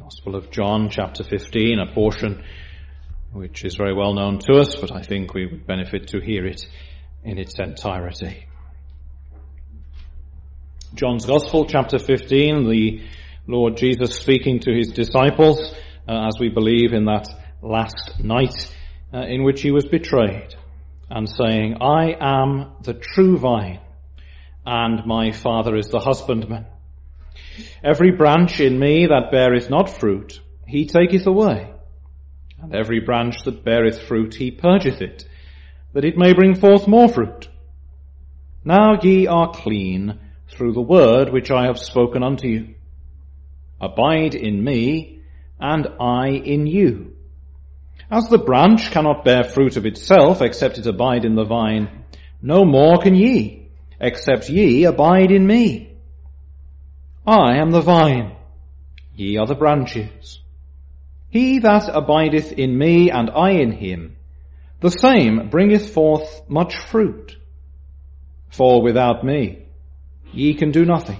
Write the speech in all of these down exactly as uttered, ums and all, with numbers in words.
Gospel of John, chapter fifteen, a portion which is very well known to us, but I think we would benefit to hear it in its entirety. John's Gospel, chapter fifteen, the Lord Jesus speaking to his disciples, uh, as we believe in that last night uh, in which he was betrayed, and saying, I am the true vine, and my Father is the husbandman. Every branch in me that beareth not fruit, he taketh away. And every branch that beareth fruit, he purgeth it, that it may bring forth more fruit. Now ye are clean through the word which I have spoken unto you. Abide in me, and I in you. As the branch cannot bear fruit of itself, except it abide in the vine, no more can ye, except ye abide in me. I am the vine, ye are the branches. He that abideth in me, and I in him, the same bringeth forth much fruit. For without me ye can do nothing.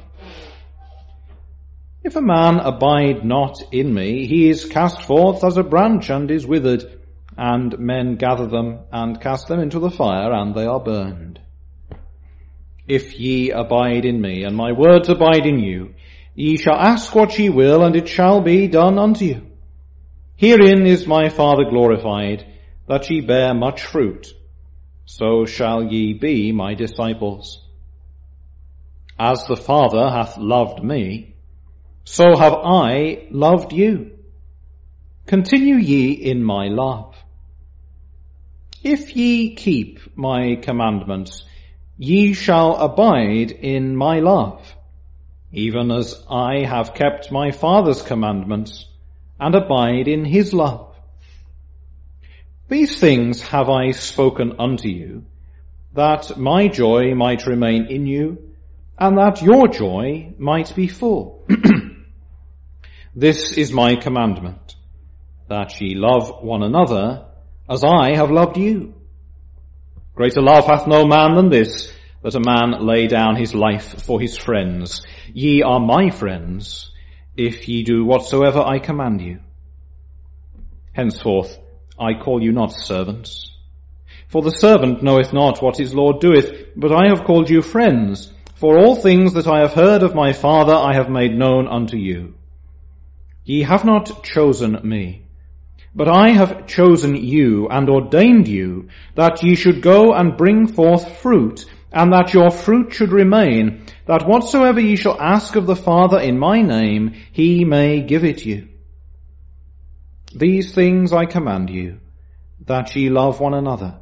If a man abide not in me, he is cast forth as a branch and is withered, and men gather them and cast them into the fire, and they are burned. If ye abide in me, and my words abide in you, ye shall ask what ye will, and it shall be done unto you. Herein is my Father glorified, that ye bear much fruit. So shall ye be my disciples. As the Father hath loved me, so have I loved you. Continue ye in my love. If ye keep my commandments, ye shall abide in my love, even as I have kept my Father's commandments, and abide in his love. These things have I spoken unto you, that my joy might remain in you, and that your joy might be full. This is my commandment, that ye love one another, as I have loved you. Greater love hath no man than this, that a man lay down his life for his friends. Ye are my friends, if ye do whatsoever I command you. Henceforth I call you not servants, for the servant knoweth not what his Lord doeth, but I have called you friends, for all things that I have heard of my Father I have made known unto you. Ye have not chosen me, but I have chosen you and ordained you, that ye should go and bring forth fruit, and that your fruit should remain, that whatsoever ye shall ask of the Father in my name, he may give it you. These things I command you, that ye love one another.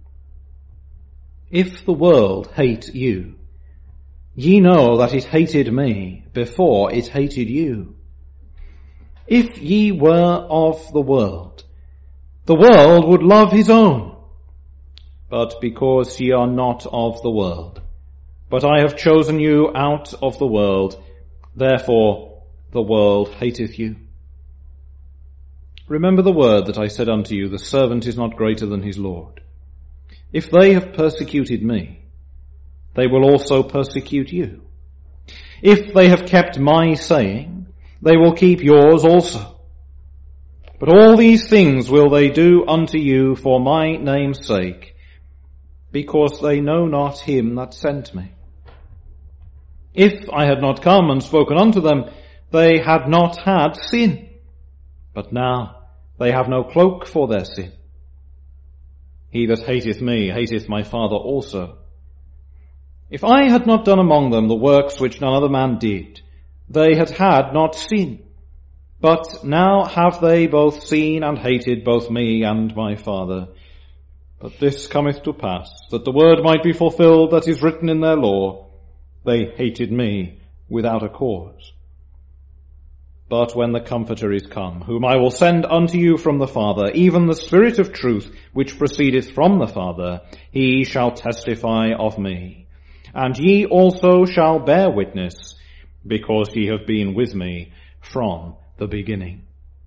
If the world hate you, ye know that it hated me before it hated you. If ye were of the world, the world would love his own. But because ye are not of the world, but I have chosen you out of the world, therefore the world hateth you. Remember the word that I said unto you, the servant is not greater than his Lord. If they have persecuted me, they will also persecute you. If they have kept my saying, they will keep yours also. But all these things will they do unto you for my name's sake, because they know not him that sent me. If I had not come and spoken unto them, they had not had sin. But now they have no cloak for their sin. He that hateth me hateth my Father also. If I had not done among them the works which none other man did, they had had not sin. But now have they both seen and hated both me and my Father. But this cometh to pass, that the word might be fulfilled that is written in their law, they hated me without a cause. But when the Comforter is come, whom I will send unto you from the Father, even the Spirit of truth, which proceedeth from the Father, he shall testify of me. And ye also shall bear witness, because ye have been with me from the beginning.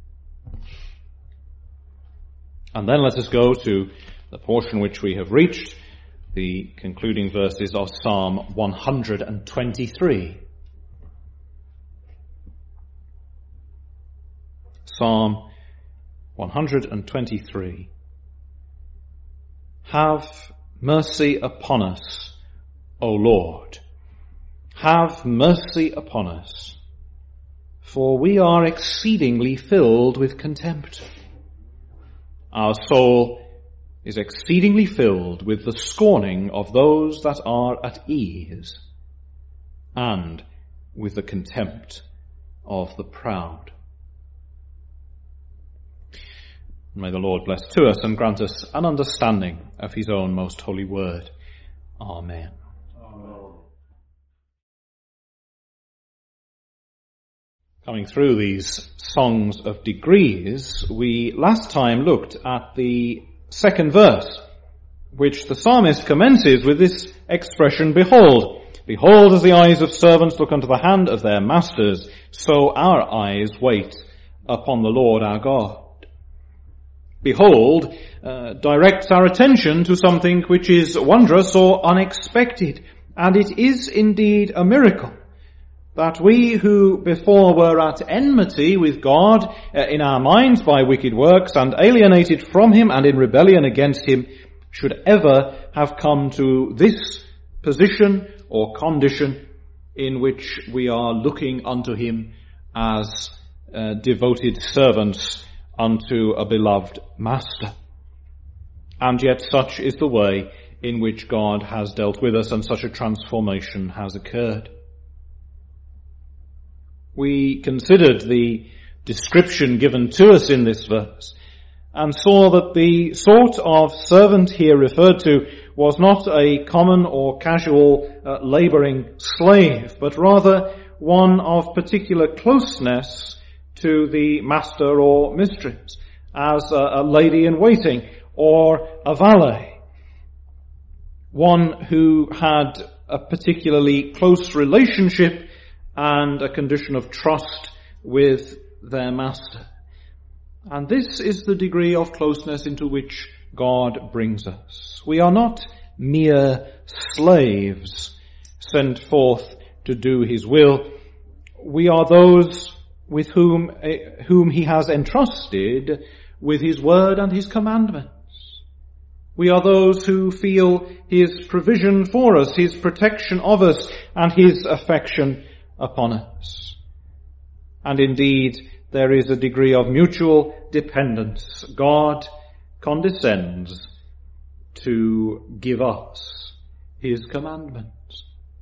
And then let us go to the portion which we have reached, the concluding verses of Psalm one hundred twenty-three. Psalm one hundred twenty-three. Have mercy upon us, O Lord. Have mercy upon us, for we are exceedingly filled with contempt. Our soul is exceedingly filled with the scorning of those that are at ease, and with the contempt of the proud. May the Lord bless to us and grant us an understanding of his own most holy word. Amen. Amen. Coming through these songs of degrees, we last time looked at the second verse, which the psalmist commences with this expression, Behold, behold, as the eyes of servants look unto the hand of their masters, so our eyes wait upon the Lord our God. Behold uh, directs our attention to something which is wondrous or unexpected, and it is indeed a miracle that we who before were at enmity with God uh, in our minds by wicked works and alienated from him and in rebellion against him should ever have come to this position or condition in which we are looking unto him as uh, devoted servants unto a beloved master. And yet such is the way in which God has dealt with us, and such a transformation has occurred. We considered the description given to us in this verse and saw that the sort of servant here referred to was not a common or casual uh, labouring slave, but rather one of particular closeness to the master or mistress, as a, a lady in waiting or a valet. One who had a particularly close relationship and a condition of trust with their master. And this is the degree of closeness into which God brings us. We are not mere slaves sent forth to do his will. We are those with whom, uh, whom he has entrusted with his word and his commandments. We are those who feel his provision for us, his protection of us, and his affection upon us. And indeed, there is a degree of mutual dependence. God condescends to give us his commandments.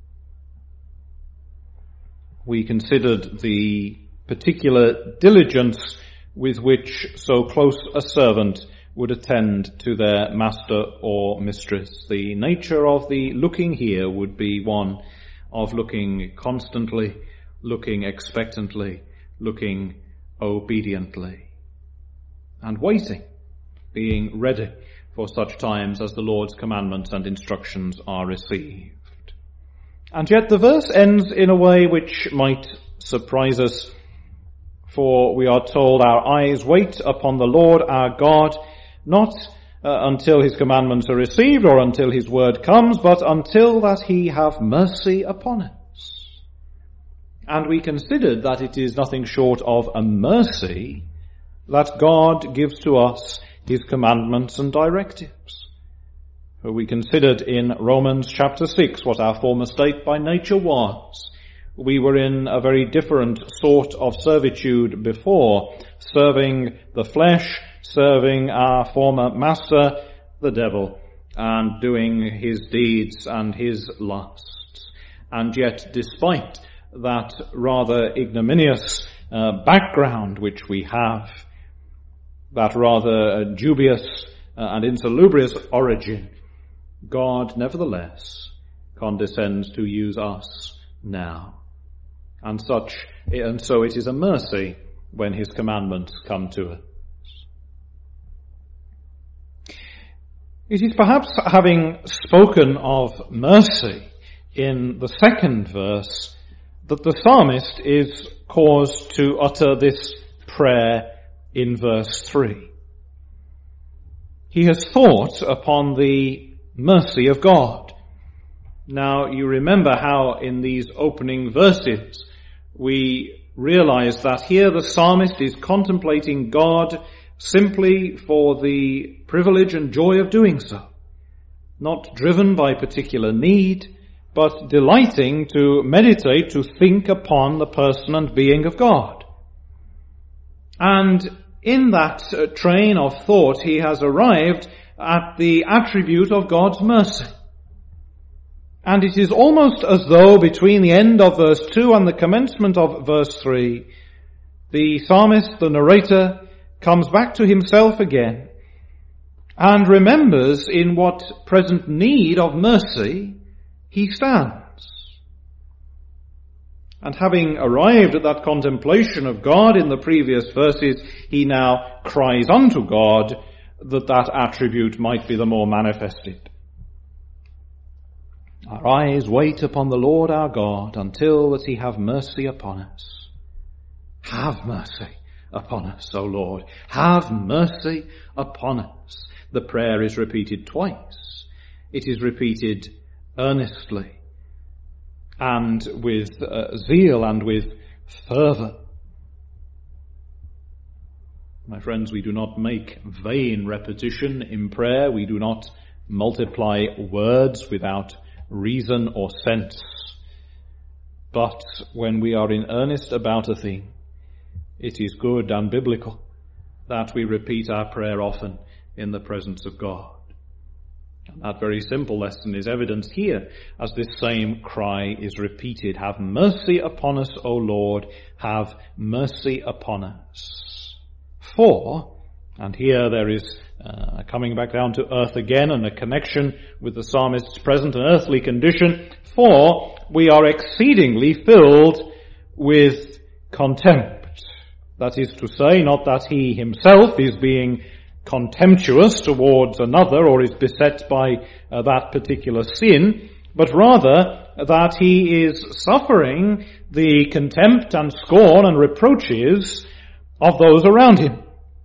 We considered the particular diligence with which so close a servant would attend to their master or mistress. The nature of the looking here would be one of looking constantly, looking expectantly, looking obediently, and waiting, being ready for such times as the Lord's commandments and instructions are received. And yet the verse ends in a way which might surprise us. For we are told, our eyes wait upon the Lord our God, not uh, until his commandments are received or until his word comes, but until that he have mercy upon us. And we considered that it is nothing short of a mercy that God gives to us his commandments and directives. For we considered in Romans chapter six what our former state by nature was. We were in a very different sort of servitude before, serving the flesh, serving our former master, the devil, and doing his deeds and his lusts. And yet, despite that rather ignominious uh, background which we have, that rather uh, dubious uh, and insalubrious origin, God nevertheless condescends to use us now. And such, and so it is a mercy when his commandments come to us. It is perhaps having spoken of mercy in the second verse that the psalmist is caused to utter this prayer in verse three. He has thought upon the mercy of God. Now you remember how in these opening verses we realize that here the psalmist is contemplating God simply for the privilege and joy of doing so, not driven by particular need, but delighting to meditate, to think upon the person and being of God. And in that uh, train of thought, he has arrived at the attribute of God's mercy. And it is almost as though between the end of verse two and the commencement of verse three, the psalmist, the narrator, comes back to himself again and remembers in what present need of mercy he stands. And having arrived at that contemplation of God in the previous verses, he now cries unto God that that attribute might be the more manifested. Our eyes wait upon the Lord our God until that he have mercy upon us. Have mercy upon us, O Lord. Have mercy upon us. The prayer is repeated twice. It is repeated earnestly and with uh, zeal and with fervour. My friends, we do not make vain repetition in prayer. We do not multiply words without reason or sense. But when we are in earnest about a thing, it is good and biblical that we repeat our prayer often in the presence of God. And that very simple lesson is evidenced here as this same cry is repeated. Have mercy upon us, O Lord, have mercy upon us. For, and here there is uh, coming back down to earth again and a connection with the psalmist's present and earthly condition, for we are exceedingly filled with contempt. That is to say, not that he himself is being contemptuous towards another or is beset by uh, that particular sin, but rather that he is suffering the contempt and scorn and reproaches of those around him.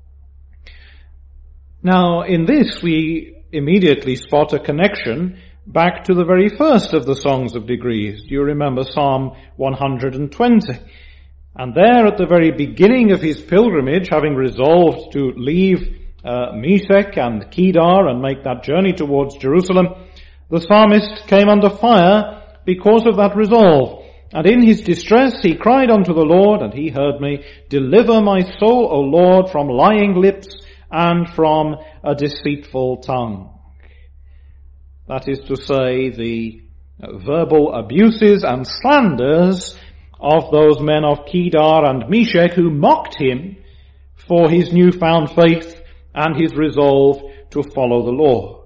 Now, in this we immediately spot a connection back to the very first of the Songs of Degrees. Do you remember Psalm one hundred twenty? And there at the very beginning of his pilgrimage, having resolved to leave uh, Meshech and Kedar and make that journey towards Jerusalem, the psalmist came under fire because of that resolve. And in his distress he cried unto the Lord, and he heard me. Deliver my soul, O Lord, from lying lips and from a deceitful tongue. That is to say, the verbal abuses and slanders of those men of Kedar and Meshech who mocked him for his newfound faith and his resolve to follow the Lord.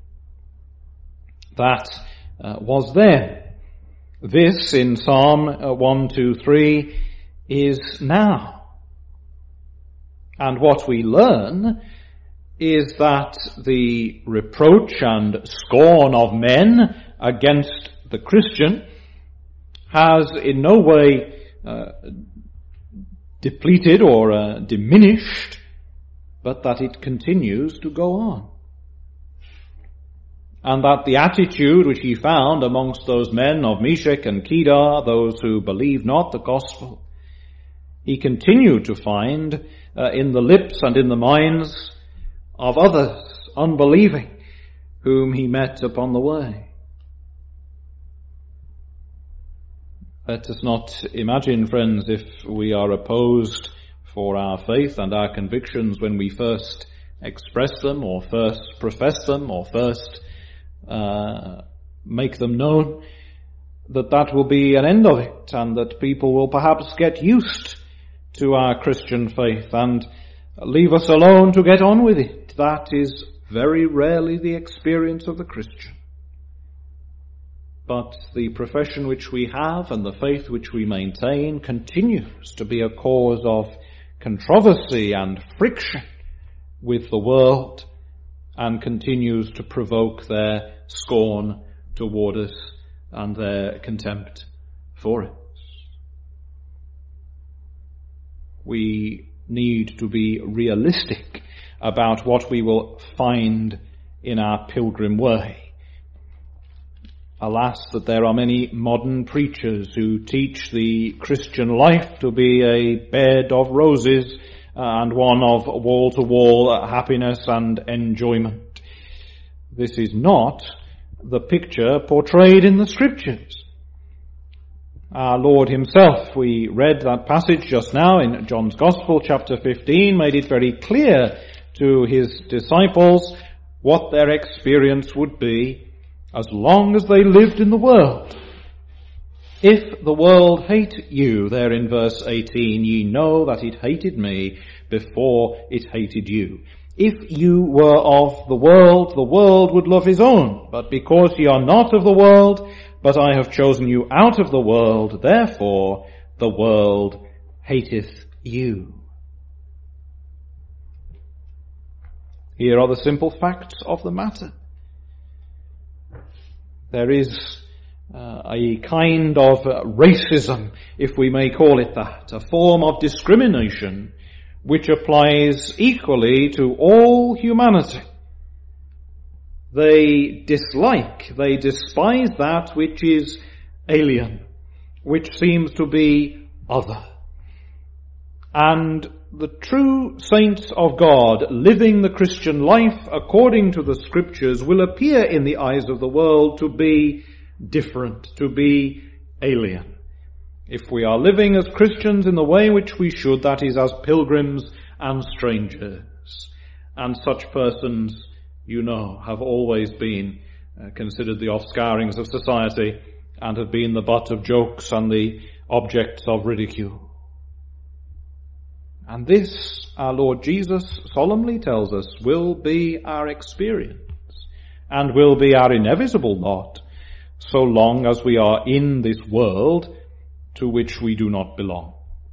That uh, was then. This in Psalm uh, one, two, three is now. And what we learn is that the reproach and scorn of men against the Christian has in no way uh, depleted or uh, diminished, but that it continues to go on. And that the attitude which he found amongst those men of Meshech and Kedar, those who believe not the gospel, he continued to find uh, in the lips and in the minds of others unbelieving whom he met upon the way. Let us not imagine, friends, if we are opposed for our faith and our convictions when we first express them or first profess them or first uh, make them known, that that will be an end of it and that people will perhaps get used to our Christian faith and leave us alone to get on with it. That is very rarely the experience of the Christian. But the profession which we have and the faith which we maintain continues to be a cause of controversy and friction with the world and continues to provoke their scorn toward us and their contempt for us. We need to be realistic about what we will find in our pilgrim way. Alas, that there are many modern preachers who teach the Christian life to be a bed of roses and one of wall-to-wall happiness and enjoyment. This is not the picture portrayed in the Scriptures. Our Lord himself, we read that passage just now in John's Gospel, chapter fifteen, made it very clear to his disciples what their experience would be as long as they lived in the world. If the world hate you, there in verse eighteen, ye know that it hated me before it hated you. If you were of the world, the world would love his own. But because ye are not of the world, but I have chosen you out of the world, therefore the world hateth you. Here are the simple facts of the matter. There is uh, a kind of uh, racism, if we may call it that, a form of discrimination which applies equally to all humanity. They dislike, they despise that which is alien, which seems to be other. And the true saints of God living the Christian life according to the Scriptures will appear in the eyes of the world to be different, to be alien. If we are living as Christians in the way which we should, that is as pilgrims and strangers. And such persons, you know, have always been uh, considered the offscourings of society and have been the butt of jokes and the objects of ridicule. And this, our Lord Jesus solemnly tells us, will be our experience and will be our inevitable lot so long as we are in this world to which we do not belong.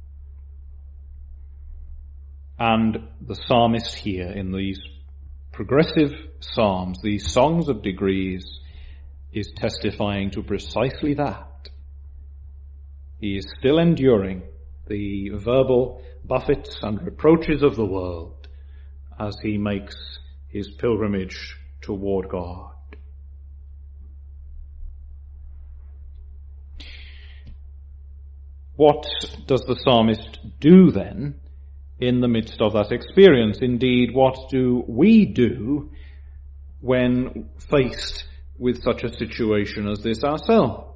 And the psalmist here in these progressive psalms, these songs of degrees, is testifying to precisely that. He is still enduring the verbal buffets and reproaches of the world as he makes his pilgrimage toward God. What does the psalmist do then in the midst of that experience? Indeed, what do we do when faced with such a situation as this ourselves?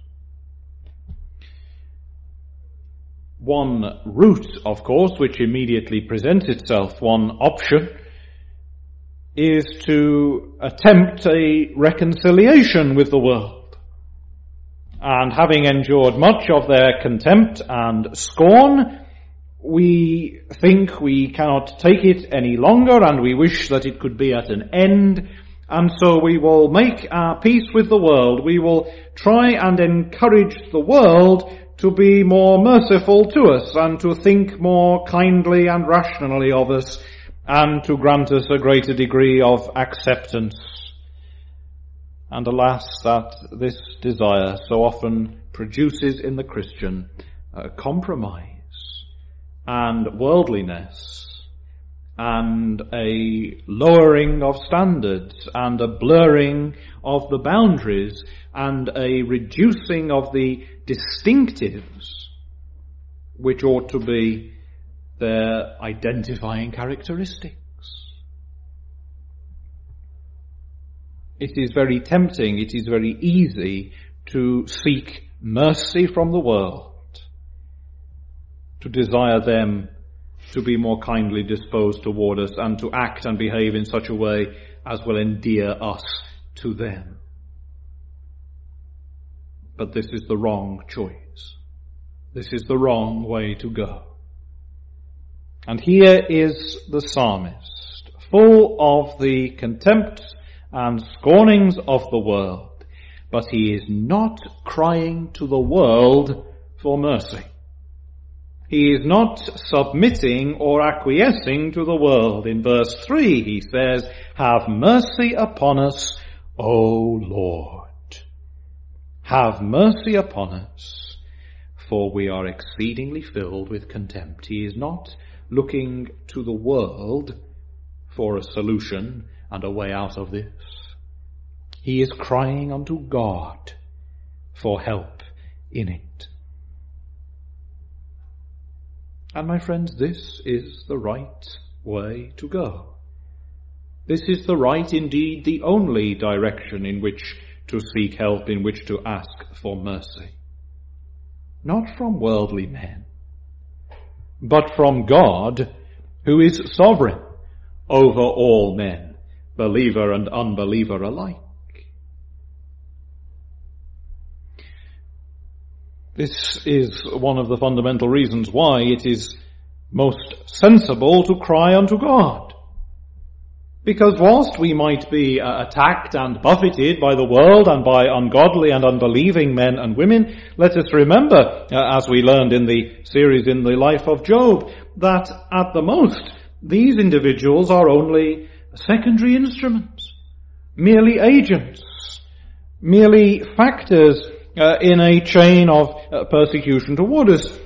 One route, of course, which immediately presents itself, one option, is to attempt a reconciliation with the world. And having endured much of their contempt and scorn, we think we cannot take it any longer, and we wish that it could be at an end, and so we will make our peace with the world. We will try and encourage the world to be more merciful to us and to think more kindly and rationally of us and to grant us a greater degree of acceptance. And alas, that this desire so often produces in the Christian a compromise and worldliness and a lowering of standards and a blurring of the boundaries and a reducing of the distinctives which ought to be their identifying characteristics. It is very tempting, it is very easy to seek mercy from the world, to desire them to be more kindly disposed toward us and to act and behave in such a way as will endear us to them. But this is the wrong choice. This is the wrong way to go. And here is the psalmist, full of the contempt and scornings of the world, but he is not crying to the world for mercy. He is not submitting or acquiescing to the world. In verse three he says, "Have mercy upon us, O Lord. Have mercy upon us, for we are exceedingly filled with contempt." He is not looking to the world for a solution and a way out of this. He is crying unto God for help in it. And my friends, this is the right way to go. This is the right, indeed the only direction in which to seek help, in which to ask for mercy. Not from worldly men, but from God, who is sovereign over all men, believer and unbeliever alike. This is one of the fundamental reasons why it is most sensible to cry unto God. Because whilst we might be uh, attacked and buffeted by the world and by ungodly and unbelieving men and women, let us remember, uh, as we learned in the series in the life of Job, that at the most, these individuals are only secondary instruments, merely agents, merely factors uh, in a chain of uh, persecution toward us.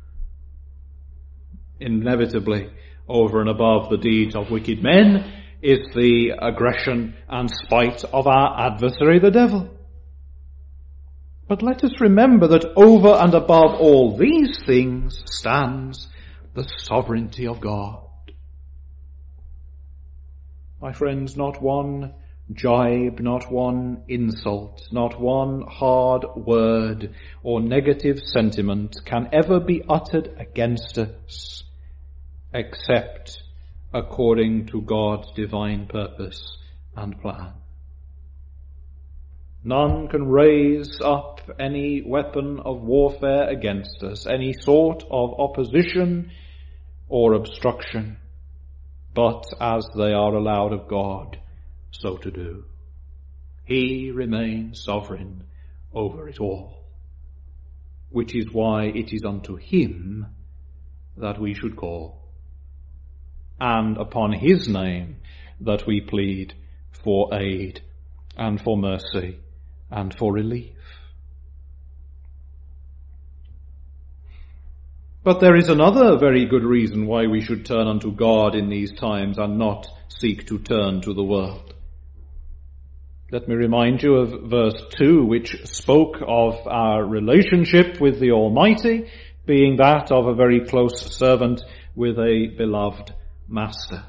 Inevitably, over and above the deeds of wicked men, is the aggression and spite of our adversary, the devil. But let us remember that over and above all these things stands the sovereignty of God. My friends, not one jibe, not one insult, not one hard word or negative sentiment can ever be uttered against us, except according to God's divine purpose and plan. None can raise up any weapon of warfare against us, any sort of opposition or obstruction, but as they are allowed of God so to do. He remains sovereign over it all, which is why it is unto him that we should call, and upon his name that we plead for aid and for mercy and for relief. But there is another very good reason why we should turn unto God in these times and not seek to turn to the world. Let me remind you of verse two, which spoke of our relationship with the Almighty being that of a very close servant with a beloved master.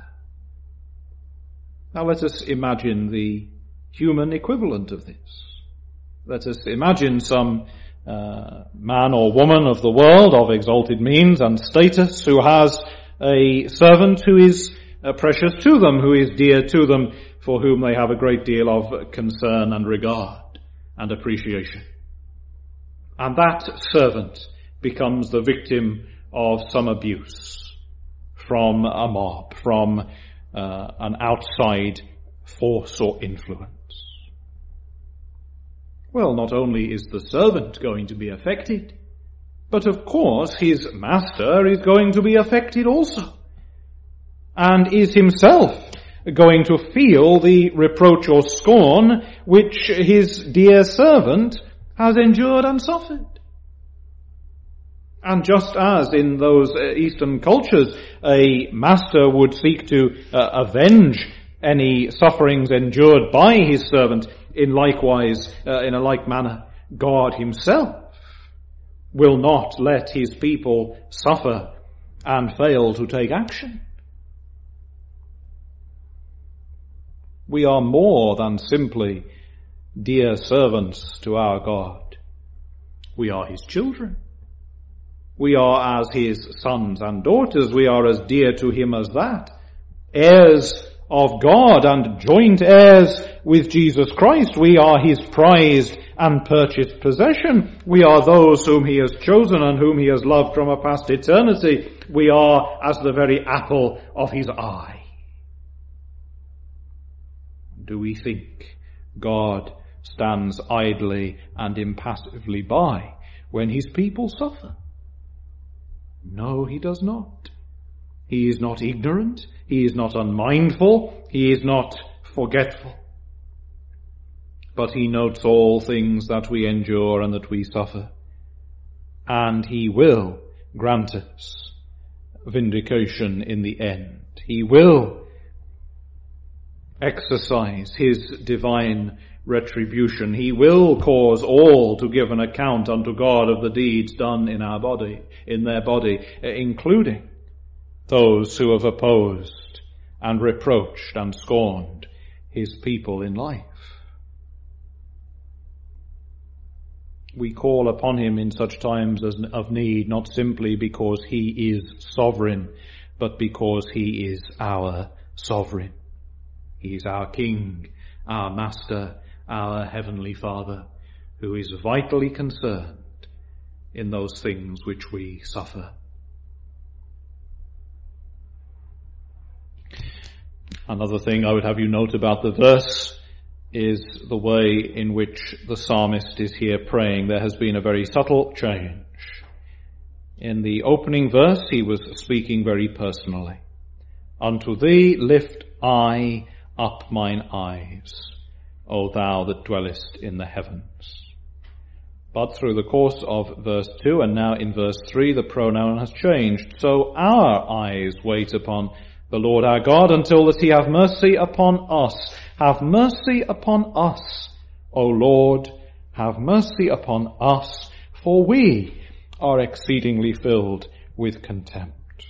Now let us imagine the human equivalent of this. Let us imagine some uh, man or woman of the world of exalted means and status who has a servant who is uh, precious to them, who is dear to them, for whom they have a great deal of concern and regard and appreciation. And that servant becomes the victim of some abuse from a mob, from uh, an outside force or influence. Well, not only is the servant going to be affected, but of course his master is going to be affected also, and is himself going to feel the reproach or scorn which his dear servant has endured and suffered. And just as in those Eastern cultures a master would seek to uh, avenge any sufferings endured by his servant, in likewise, uh, in a like manner, God himself will not let his people suffer and fail to take action. We are more than simply dear servants to our God. We are his children. We are as his sons and daughters. We are as dear to him as that. Heirs of God and joint heirs with Jesus Christ. We are his prized and purchased possession. We are those whom he has chosen and whom he has loved from a past eternity. We are as the very apple of his eye. Do we think God stands idly and impassively by when his people suffer? No, he does not. He is not ignorant. He is not unmindful. He is not forgetful. But he notes all things that we endure and that we suffer. And he will grant us vindication in the end. He will exercise his divine retribution. He will cause all to give an account unto God of the deeds done in our body, in their body, including those who have opposed and reproached and scorned his people in life. We call upon him in such times as of need, not simply because he is sovereign, but because he is our sovereign. He is our King, our Master, our Heavenly Father, who is vitally concerned in those things which we suffer. Another thing I would have you note about the verse is the way in which the psalmist is here praying. There has been a very subtle change. In the opening verse, he was speaking very personally. Unto thee lift I up mine eyes, O thou that dwellest in the heavens. But through the course of verse two and now in verse three, the pronoun has changed. So our eyes wait upon the Lord our God until that he have mercy upon us. Have mercy upon us, O Lord, have mercy upon us, for we are exceedingly filled with contempt.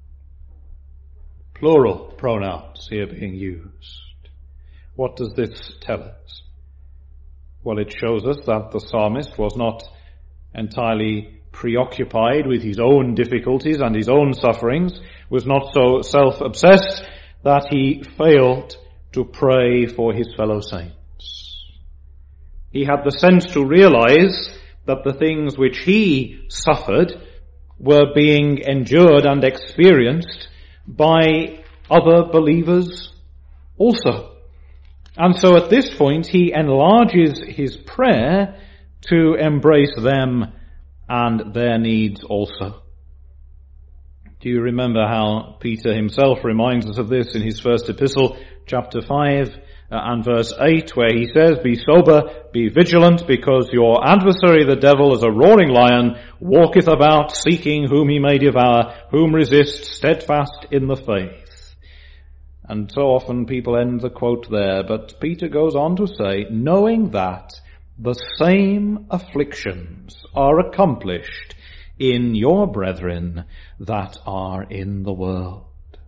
Plural pronouns here being used. What does this tell us? Well, it shows us that the psalmist was not entirely preoccupied with his own difficulties and his own sufferings, was not so self-obsessed that he failed to pray for his fellow saints. He had the sense to realize that the things which he suffered were being endured and experienced by other believers also. And so at this point he enlarges his prayer to embrace them and their needs also. Do you remember how Peter himself reminds us of this in his first epistle, chapter five uh, and verse eight, where he says, Be sober, be vigilant, because your adversary the devil as a roaring lion walketh about, seeking whom he may devour, whom resist steadfast in the faith. And so often people end the quote there, but Peter goes on to say, knowing that the same afflictions are accomplished in your brethren that are in the world.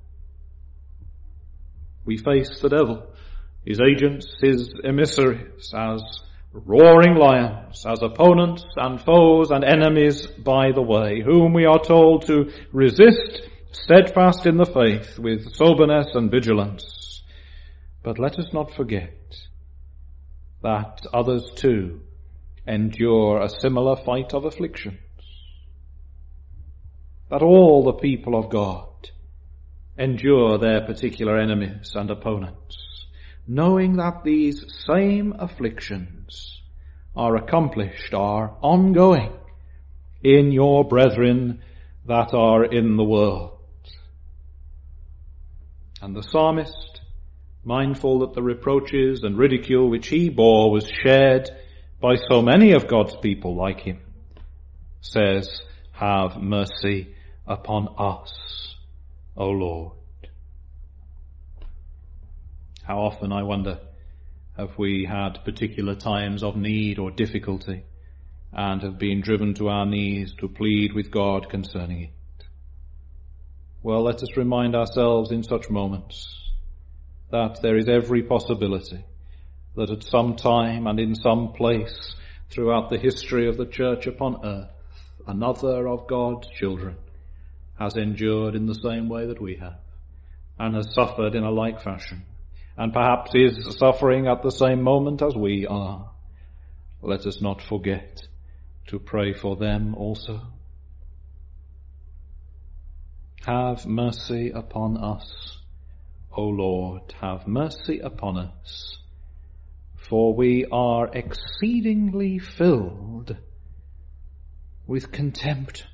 We face the devil, his agents, his emissaries, as roaring lions, as opponents and foes and enemies by the way, whom we are told to resist steadfast in the faith with soberness and vigilance. But let us not forget that others too endure a similar fight of afflictions. That all the people of God endure their particular enemies and opponents, knowing that these same afflictions are accomplished, are ongoing in your brethren that are in the world. And the psalmist, mindful that the reproaches and ridicule which he bore was shared by so many of God's people like him, says, Have mercy upon us, O Lord. How often, I wonder, have we had particular times of need or difficulty and have been driven to our knees to plead with God concerning it? Well, let us remind ourselves in such moments that there is every possibility that at some time and in some place throughout the history of the church upon earth, another of God's children has endured in the same way that we have and has suffered in a like fashion, and perhaps is suffering at the same moment as we are. Let us not forget to pray for them also. Have mercy upon us, O Lord, have mercy upon us, for we are exceedingly filled with contempt.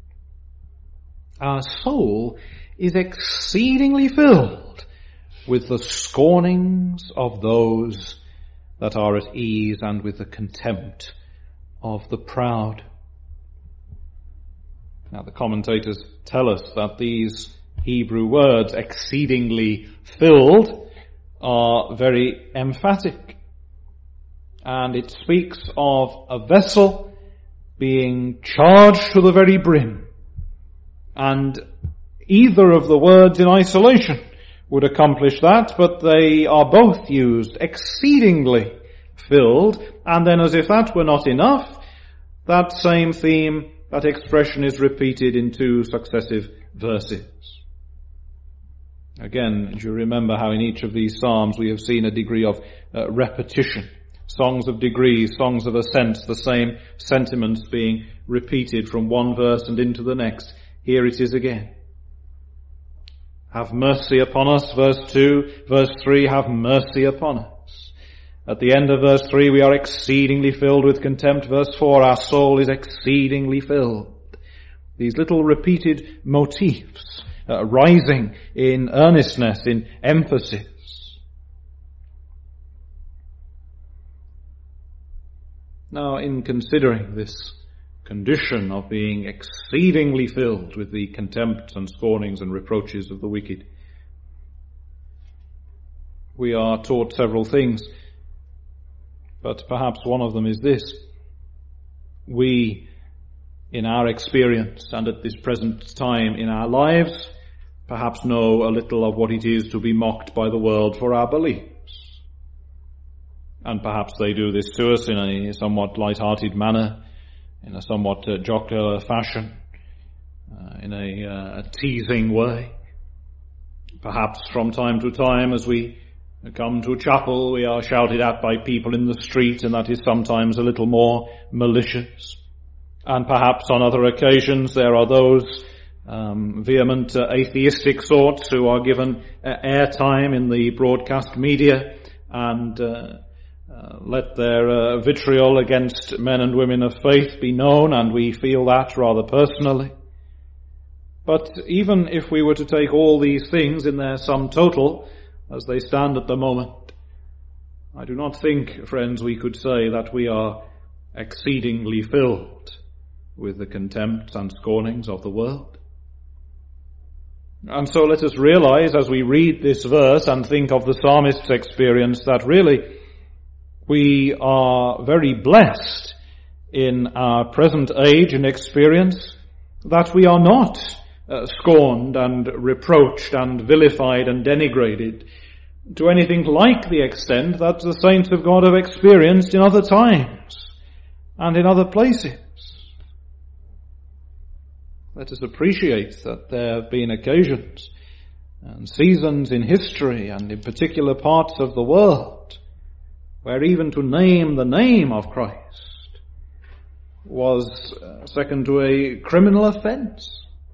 Our soul is exceedingly filled with the scornings of those that are at ease and with the contempt of the proud. Now, the commentators tell us that these Hebrew words, exceedingly filled, are very emphatic. And it speaks of a vessel being charged to the very brim. And either of the words in isolation would accomplish that, but they are both used, exceedingly filled, and then as if that were not enough, that same theme, that expression is repeated in two successive verses. Again, do you remember how in each of these psalms we have seen a degree of uh, repetition? Songs of degrees, songs of ascents, the same sentiments being repeated from one verse and into the next. Here it is again. Have mercy upon us, verse two. Verse three, have mercy upon us. At the end of verse three, we are exceedingly filled with contempt. Verse four, our soul is exceedingly filled. These little repeated motifs, uh, rising in earnestness, in emphasis. Now, in considering this condition of being exceedingly filled with the contempt and scornings and reproaches of the wicked, we are taught several things, but perhaps one of them is this. We, in our experience and at this present time in our lives, perhaps know a little of what it is to be mocked by the world for our beliefs. And perhaps they do this to us in a somewhat light-hearted manner, in a somewhat uh, jocular fashion, uh, in a, uh, a teasing way. Perhaps from time to time as we come to chapel we are shouted at by people in the street, and that is sometimes a little more malicious. And perhaps on other occasions there are those um, vehement uh, atheistic sorts who are given uh, airtime in the broadcast media and uh, Uh, let their uh, vitriol against men and women of faith be known, and we feel that rather personally. But even if we were to take all these things in their sum total, as they stand at the moment, I do not think, friends, we could say that we are exceedingly filled with the contempt and scornings of the world. And so let us realize as we read this verse and think of the psalmist's experience that really we are very blessed in our present age and experience that we are not uh, scorned and reproached and vilified and denigrated to anything like the extent that the saints of God have experienced in other times and in other places. Let us appreciate that there have been occasions and seasons in history and in particular parts of the world where even to name the name of Christ was uh, second to a criminal offence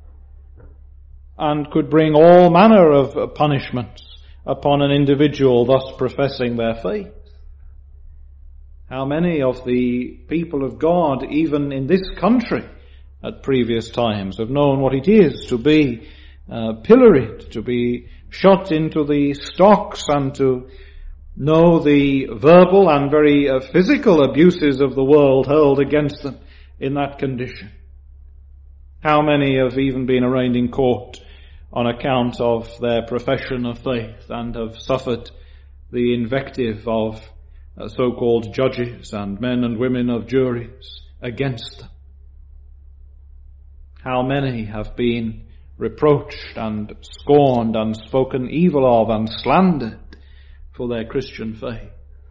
and could bring all manner of uh, punishments upon an individual thus professing their faith. How many of the people of God, even in this country at previous times, have known what it is to be uh, pilloried, to be shot into the stocks, and to know the verbal and very uh, physical abuses of the world hurled against them in that condition. How many have even been arraigned in court on account of their profession of faith and have suffered the invective of uh, so-called judges and men and women of juries against them? How many have been reproached and scorned and spoken evil of and slandered for their Christian faith?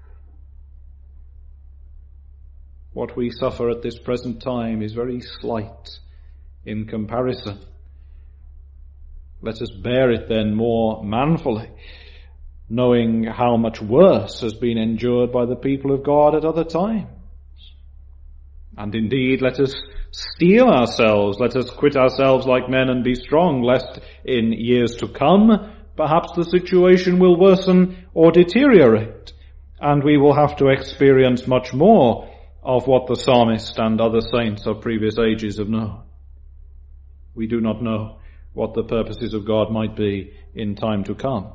What we suffer at this present time is very slight in comparison. Let us bear it then more manfully, knowing how much worse has been endured by the people of God at other times. And indeed, let us steel ourselves, let us quit ourselves like men and be strong, lest in years to come perhaps the situation will worsen or deteriorate, and we will have to experience much more of what the psalmist and other saints of previous ages have known. We do not know what the purposes of God might be in time to come.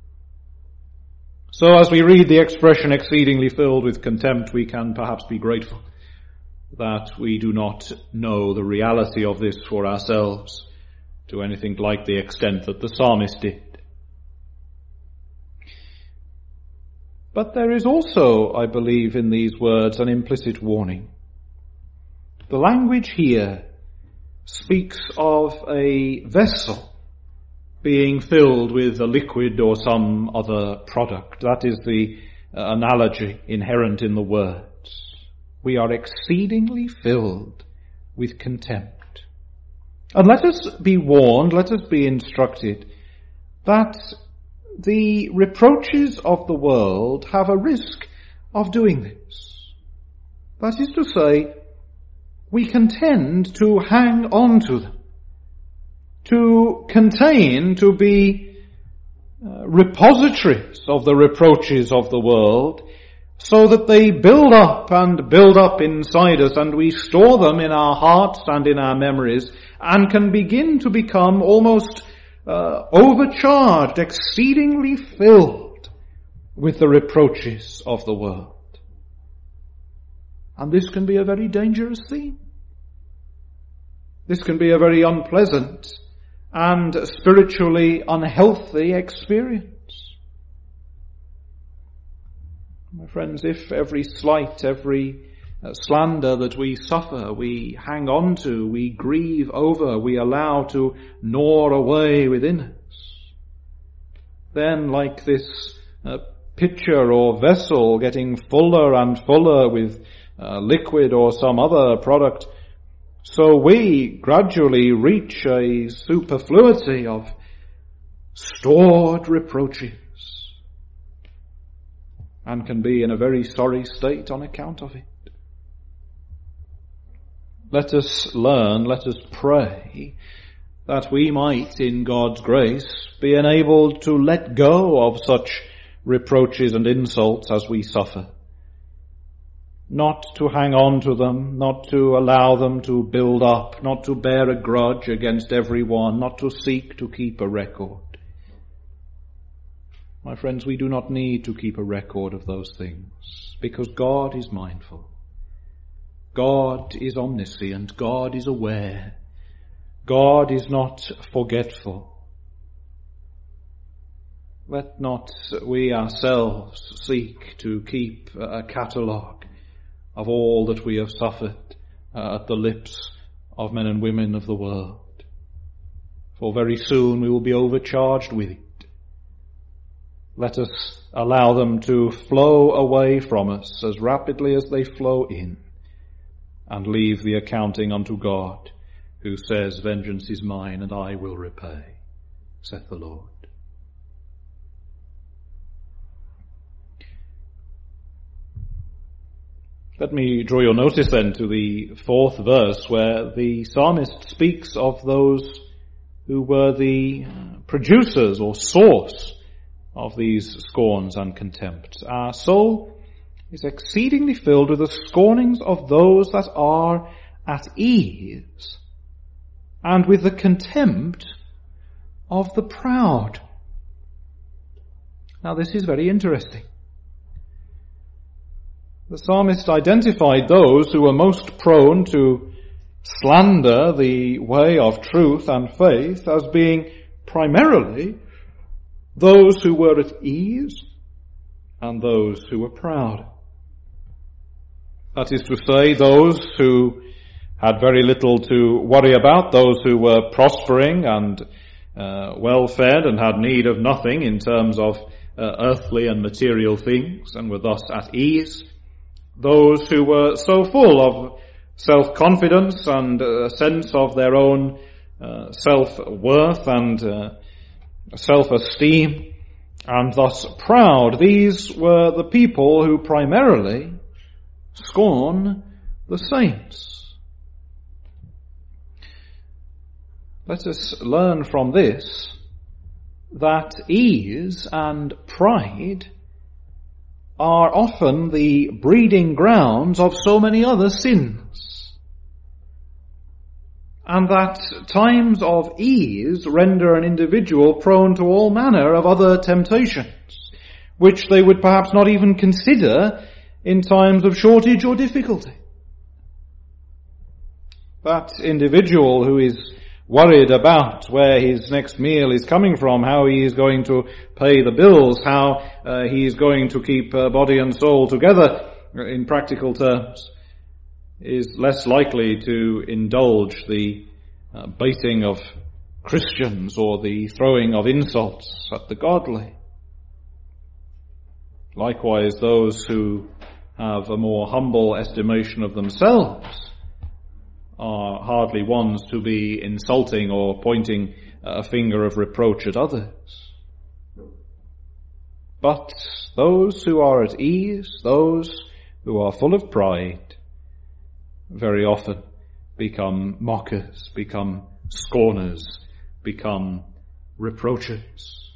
So as we read the expression exceedingly filled with contempt, we can perhaps be grateful that we do not know the reality of this for ourselves to anything like the extent that the psalmist did. But there is also, I believe, in these words an implicit warning. The language here speaks of a vessel being filled with a liquid or some other product. That is the uh, analogy inherent in the words. We are exceedingly filled with contempt. And let us be warned, let us be instructed that the reproaches of the world have a risk of doing this. That is to say, we can tend to hang on to them, to contain, to be uh, repositories of the reproaches of the world, so that they build up and build up inside us, and we store them in our hearts and in our memories, and can begin to become almost uh, overcharged, exceedingly filled with the reproaches of the world. And this can be a very dangerous thing. This can be a very unpleasant and spiritually unhealthy experience. My friends, if every slight, every uh, slander that we suffer, we hang on to, we grieve over, we allow to gnaw away within us, then like this uh, pitcher or vessel getting fuller and fuller with uh, liquid or some other product, so we gradually reach a superfluity of stored reproaches, and can be in a very sorry state on account of it. Let us learn, let us pray that we might, in God's grace, be enabled to let go of such reproaches and insults as we suffer. Not to hang on to them, not to allow them to build up, not to bear a grudge against everyone, not to seek to keep a record. My friends, we do not need to keep a record of those things, because God is mindful. God is omniscient. God is aware. God is not forgetful. Let not we ourselves seek to keep a catalogue of all that we have suffered uh, at the lips of men and women of the world. For very soon we will be overcharged with it. Let us allow them to flow away from us as rapidly as they flow in, and leave the accounting unto God, who says, "Vengeance is mine, and I will repay, saith the Lord." Let me draw your notice then to the fourth verse, where the psalmist speaks of those who were the producers or source of these scorns and contempts. Our soul is exceedingly filled with the scornings of those that are at ease, and with the contempt of the proud. Now this is very interesting. The psalmist identified those who were most prone to slander the way of truth and faith as being primarily those who were at ease and those who were proud. That is to say, those who had very little to worry about, those who were prospering and uh, well-fed and had need of nothing in terms of uh, earthly and material things, and were thus at ease. Those who were so full of self-confidence and a sense of their own uh, self-worth and uh, self-esteem, and thus proud. These were the people who primarily scorn the saints. Let us learn from this that ease and pride are often the breeding grounds of so many other sins, and that times of ease render an individual prone to all manner of other temptations, which they would perhaps not even consider in times of shortage or difficulty. That individual who is worried about where his next meal is coming from, how he is going to pay the bills, how uh, he is going to keep uh, body and soul together in practical terms, is less likely to indulge the uh, baiting of Christians or the throwing of insults at the godly. Likewise, those who have a more humble estimation of themselves are hardly ones to be insulting or pointing a finger of reproach at others. But those who are at ease, those who are full of pride, very often become mockers, become scorners, become reproachers.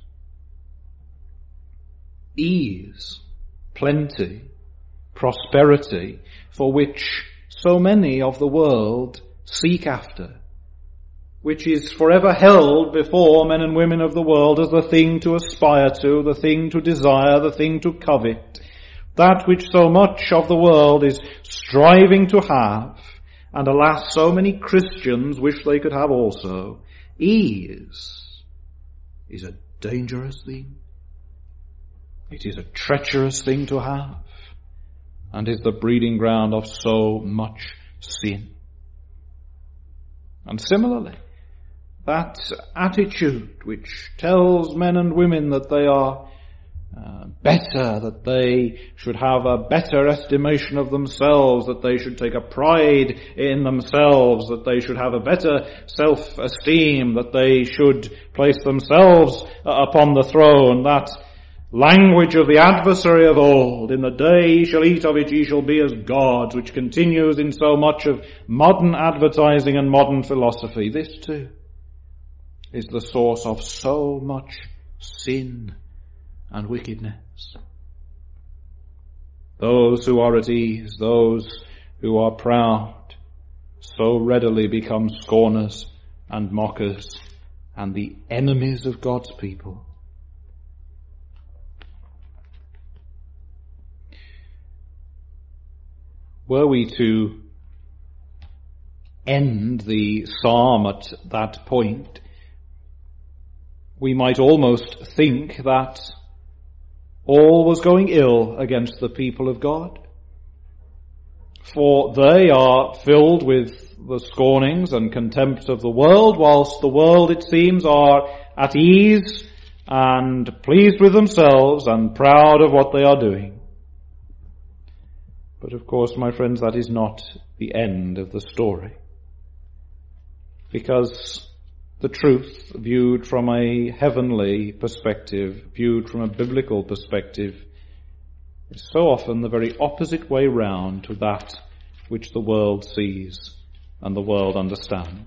Ease, plenty, prosperity, for which so many of the world seek after, which is forever held before men and women of the world as the thing to aspire to, the thing to desire, the thing to covet, that which so much of the world is striving to have, and alas, so many Christians wish they could have also. Ease is a dangerous thing. It is a treacherous thing to have, and is the breeding ground of so much sin. And similarly, that attitude which tells men and women that they are uh, better, that they should have a better estimation of themselves, that they should take a pride in themselves, that they should have a better self-esteem, that they should place themselves uh, upon the throne, that language of the adversary of old, in the day ye shall eat of it, ye shall be as gods, which continues in so much of modern advertising and modern philosophy. This too is the source of so much sin and wickedness. Those who are at ease, those who are proud, so readily become scorners and mockers and the enemies of God's people. Were we to end the psalm at that point, we might almost think that all was going ill against the people of God. For they are filled with the scornings and contempt of the world, whilst the world, it seems, are at ease and pleased with themselves and proud of what they are doing. But of course, my friends, that is not the end of the story. Because the truth, viewed from a heavenly perspective, viewed from a biblical perspective, is so often the very opposite way round to that which the world sees and the world understands.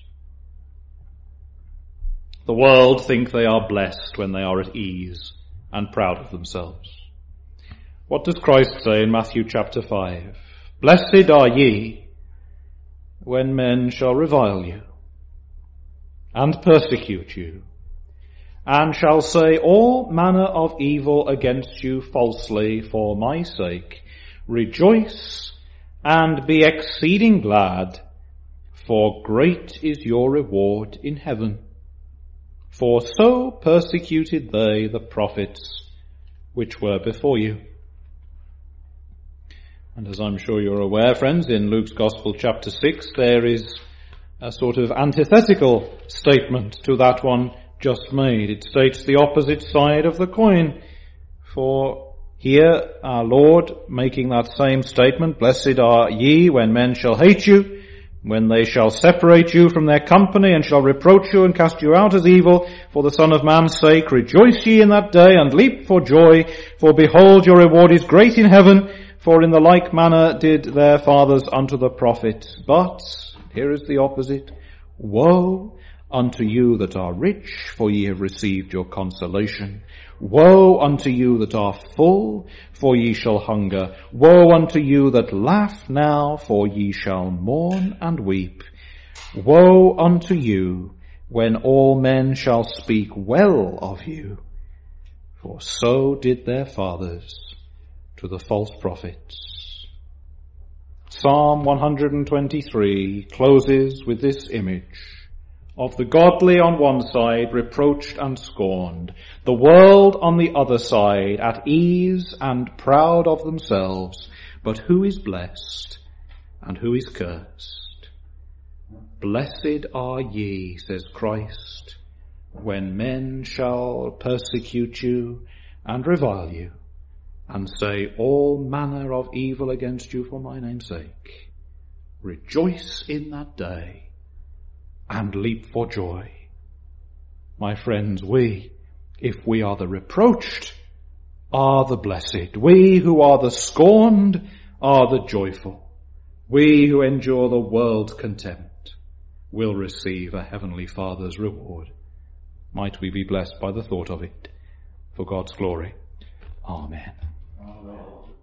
The world think they are blessed when they are at ease and proud of themselves. What does Christ say in Matthew chapter five? Blessed are ye when men shall revile you and persecute you, and shall say all manner of evil against you falsely for my sake. Rejoice and be exceeding glad, for great is your reward in heaven. For so persecuted they the prophets which were before you. And as I'm sure you're aware, friends, in Luke's Gospel chapter six, there is a sort of antithetical statement to that one just made. It states the opposite side of the coin. For here our Lord, making that same statement, blessed are ye when men shall hate you, when they shall separate you from their company, and shall reproach you and cast you out as evil for the Son of Man's sake. Rejoice ye in that day, and leap for joy, for behold, your reward is great in heaven, for in the like manner did their fathers unto the prophets. But here is the opposite. Woe unto you that are rich, for ye have received your consolation. Woe unto you that are full, for ye shall hunger. Woe unto you that laugh now, for ye shall mourn and weep. Woe unto you when all men shall speak well of you, for so did their fathers to the false prophets. Psalm one hundred twenty-three closes with this image of the godly on one side, reproached and scorned, the world on the other side, at ease and proud of themselves. But who is blessed and who is cursed? Blessed are ye, says Christ, when men shall persecute you and revile you, and say all manner of evil against you for my name's sake. Rejoice in that day and leap for joy. My friends, we, if we are the reproached, are the blessed. We who are the scorned are the joyful. We who endure the world's contempt will receive a heavenly Father's reward. Might we be blessed by the thought of it, for God's glory. Amen. Amen.